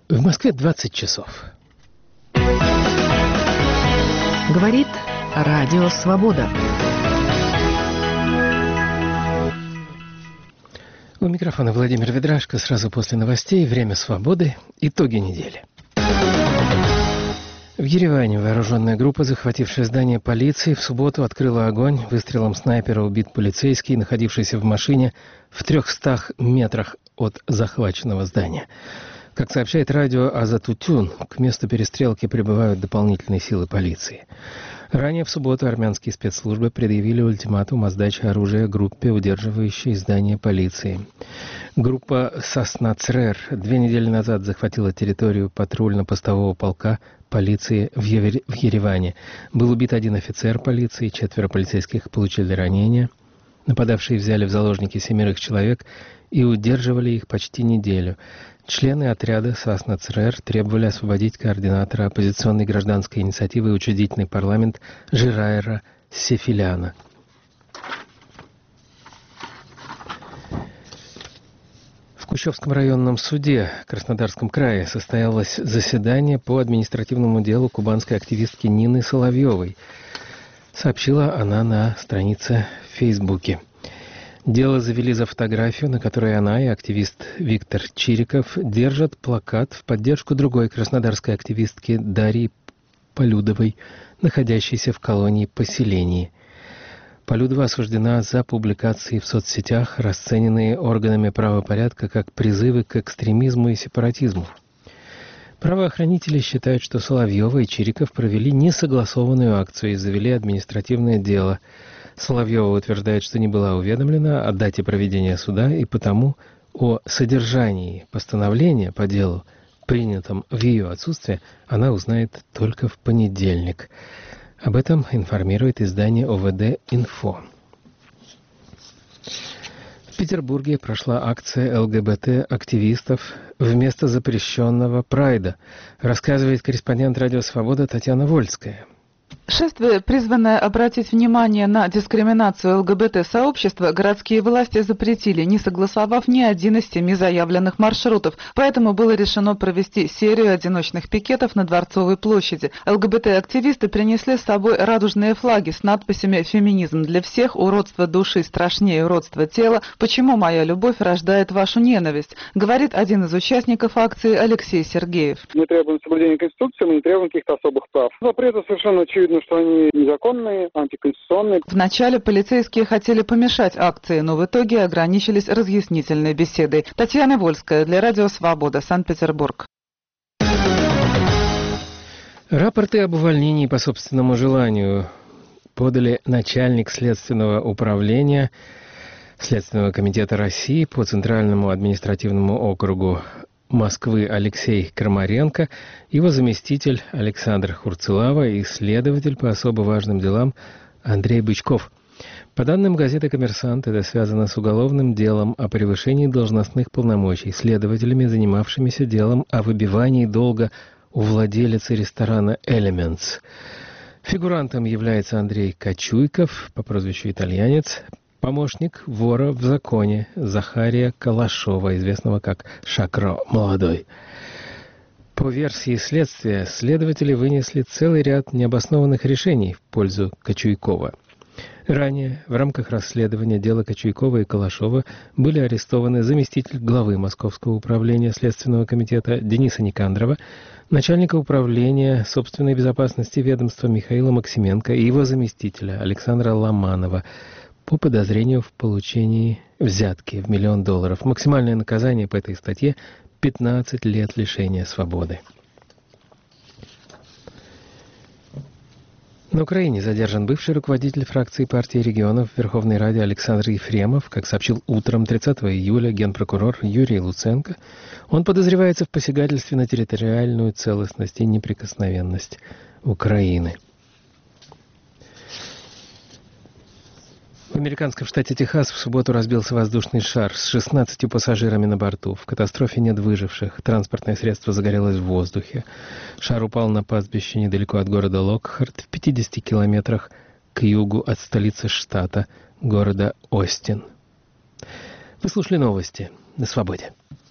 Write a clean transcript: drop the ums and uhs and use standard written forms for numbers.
В Москве 20 часов. Говорит Радио Свобода. У микрофона Владимир Ведрашко. Сразу после новостей «Время свободы». Итоги недели. В Ереване вооруженная группа, захватившая здание полиции, в субботу открыла огонь. Выстрелом снайпера убит полицейский, находившийся в машине в 300 метрах от захваченного здания. Как сообщает радио «Азатутюн», к месту перестрелки прибывают дополнительные силы полиции. Ранее в субботу армянские спецслужбы предъявили ультиматум о сдаче оружия группе, удерживающей здание полиции. Группа «Саснацрер» 2 недели назад захватила территорию патрульно-постового полка полиции в Ереване. Был убит 1 офицер полиции, 4 полицейских получили ранения. Нападавшие взяли в заложники 7 человек и удерживали их почти неделю. Члены отряда «Саснацрер» требовали освободить координатора оппозиционной гражданской инициативы и учредительный парламент Жираира Сефиляна. В Кущевском районном суде Краснодарском крае состоялось заседание по административному делу кубанской активистки Нины Соловьевой. Сообщила она на странице в Фейсбуке. Дело завели за фотографию, на которой она и активист Виктор Чириков держат плакат в поддержку другой краснодарской активистки Дарьи Полюдовой, находящейся в колонии поселений. Полюдова осуждена за публикации в соцсетях, расцененные органами правопорядка как призывы к экстремизму и сепаратизму. Правоохранители считают, что Соловьева и Чириков провели несогласованную акцию и завели административное дело. Соловьева утверждает, что не была уведомлена о дате проведения суда, и потому о содержании постановления по делу, принятом в ее отсутствие, она узнает только в понедельник. Об этом информирует издание ОВД «Инфо». В Петербурге прошла акция ЛГБТ-активистов вместо запрещенного прайда, рассказывает корреспондент «Радио Свобода» Татьяна Вольская. Шествие, призванное обратить внимание на дискриминацию ЛГБТ-сообщества, городские власти запретили, не согласовав ни один из 7 заявленных маршрутов. Поэтому было решено провести серию одиночных пикетов на Дворцовой площади. ЛГБТ-активисты принесли с собой радужные флаги с надписями «Феминизм для всех», «Уродство души страшнее уродства тела», «Почему моя любовь рождает вашу ненависть», говорит один из участников акции Алексей Сергеев. Мы требуем соблюдения Конституции, мы не требуем каких-то особых прав. Запреты совершенно очевидно, что они незаконные, антиконституционные. Вначале полицейские хотели помешать акции, но в итоге ограничились разъяснительной беседой. Татьяна Вольская для Радио Свобода, Санкт-Петербург. Рапорты об увольнении по собственному желанию подали начальник Следственного управления Следственного комитета России по Центральному административному округу Москвы Алексей Крамаренко, его заместитель Александр Хурцелава и следователь по особо важным делам Андрей Бычков. По данным газеты «Коммерсант», это связано с уголовным делом о превышении должностных полномочий следователями, занимавшимися делом о выбивании долга у владелицы ресторана «Элементс». Фигурантом является Андрей Кочуйков, по прозвищу «Итальянец», помощник вора в законе Захария Калашова, известного как Шакро Молодой. По версии следствия, следователи вынесли целый ряд необоснованных решений в пользу Кочуйкова. Ранее в рамках расследования дела Кочуйкова и Калашова были арестованы заместитель главы Московского управления Следственного комитета Дениса Никандрова, начальника управления собственной безопасности ведомства Михаила Максименко и его заместителя Александра Ломанова по подозрению в получении взятки в $1 миллион. Максимальное наказание по этой статье – 15 лет лишения свободы. На Украине задержан бывший руководитель фракции партии регионов в Верховной Раде Александр Ефремов. Как сообщил утром 30 июля генпрокурор Юрий Луценко, он подозревается в посягательстве на территориальную целостность и неприкосновенность Украины. В американском штате Техас в субботу разбился воздушный шар с 16 пассажирами на борту. В катастрофе нет выживших. Транспортное средство загорелось в воздухе. Шар упал на пастбище недалеко от города Локхарт, в 50 километрах к югу от столицы штата, города Остин. Вы слушали новости на Свободе.